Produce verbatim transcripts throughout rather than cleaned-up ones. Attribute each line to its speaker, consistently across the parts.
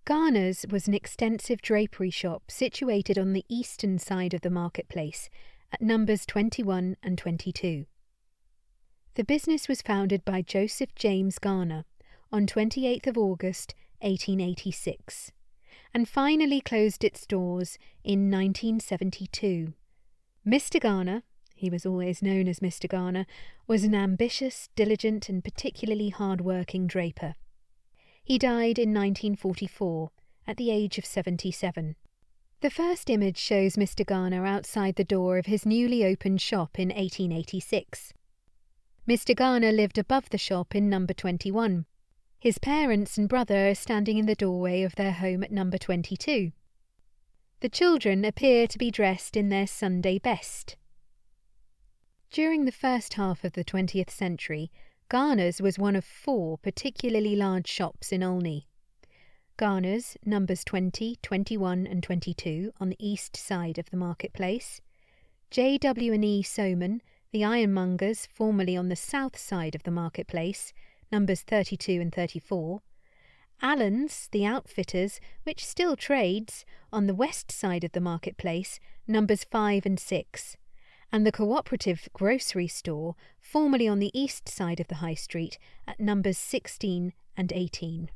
Speaker 1: Garner's was an extensive drapery shop situated on the eastern side of the marketplace at numbers twenty-one and twenty-two. The business was founded by Joseph James Garner on twenty-eighth of August eighteen eighty-six and finally closed its doors in nineteen seventy-two. Mister Garner, he was always known as Mister Garner, was an ambitious, diligent and particularly hard-working draper. He died in nineteen forty-four, at the age of seventy-seven. The first image shows Mister Garner outside the door of his newly opened shop in eighteen eighty-six. Mister Garner lived above the shop in number twenty-one. His parents and brother are standing in the doorway of their home at number twenty-two. The children appear to be dressed in their Sunday best. During the first half of the twentieth century, Garner's was one of four particularly large shops in Olney. Garner's, numbers twenty, twenty-one and twenty-two on the east side of the marketplace. J W and E Soman, the ironmongers, formerly on the south side of the marketplace, numbers thirty-two and thirty-four. Allen's, the outfitters, which still trades, on the west side of the marketplace, numbers five and six. And the cooperative grocery store, formerly on the east side of the High Street, at numbers sixteen and eighteen.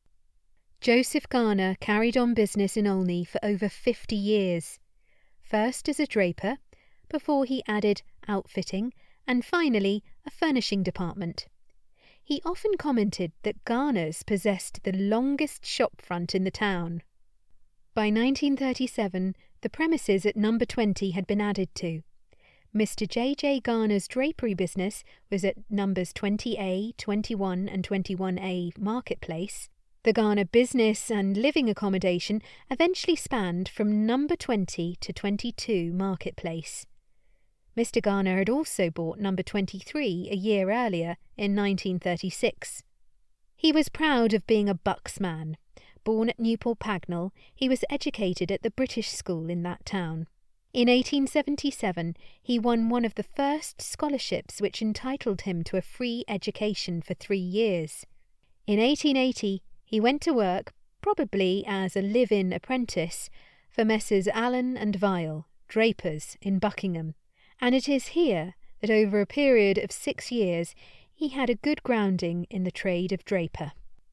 Speaker 1: Joseph Garner carried on business in Olney for over fifty years, first as a draper, before he added outfitting, and finally a furnishing department. He often commented that Garner's possessed the longest shop front in the town. By nineteen thirty-seven, the premises at number twenty had been added to. Mister J J Garner's drapery business was at numbers twenty A, twenty-one and twenty-one A Marketplace. The Garner business and living accommodation eventually spanned from number twenty to twenty-two Marketplace. Mister Garner had also bought number twenty-three a year earlier in nineteen thirty-six. He was proud of being a Bucks man. Born at Newport Pagnell, he was educated at the British School in that town. In eighteen seventy-seven, he won one of the first scholarships which entitled him to a free education for three years. In eighteen eighty, he went to work, probably as a live-in apprentice, for Messrs. Allen and Vile, drapers in Buckingham, and it is here that over a period of six years he had a good grounding in the trade of draper.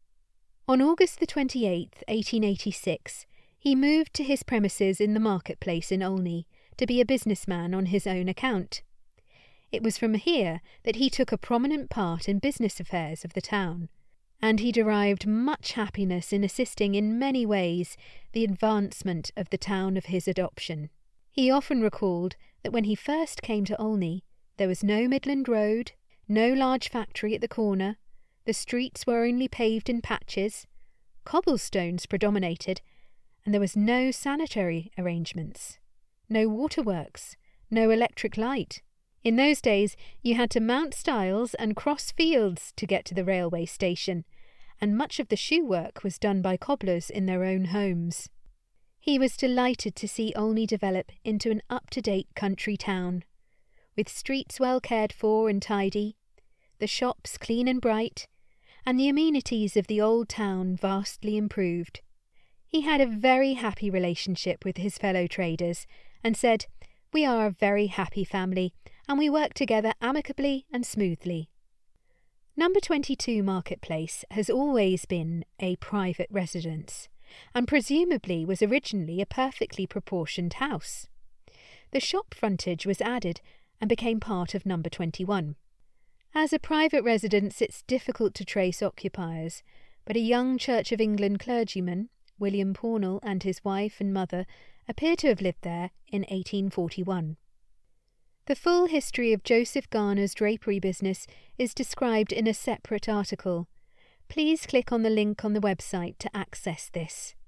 Speaker 1: On August the twenty-eighth, eighteen eighty-six, he moved to his premises in the marketplace in Olney to be a businessman on his own account. It was from here that he took a prominent part in business affairs of the town, and he derived much happiness in assisting in many ways the advancement of the town of his adoption. He often recalled that when he first came to Olney, there was no Midland Road, no large factory at the corner, the streets were only paved in patches, cobblestones predominated, and there was no sanitary arrangements, no waterworks, no electric light. In those days you had to mount stiles and cross fields to get to the railway station, and much of the shoe work was done by cobblers in their own homes. He was delighted to see Olney develop into an up-to-date country town, with streets well cared for and tidy, the shops clean and bright, and the amenities of the old town vastly improved. He had a very happy relationship with his fellow traders, and said, "We are a very happy family, and we work together amicably and smoothly." Number twenty-two Marketplace has always been a private residence, and presumably was originally a perfectly proportioned house. The shop frontage was added and became part of number twenty-one. As a private residence it's difficult to trace occupiers, but a young Church of England clergyman, William Pornell, and his wife and mother appear to have lived there in eighteen forty-one. The full history of Joseph Garner's drapery business is described in a separate article. Please click on the link on the website to access this.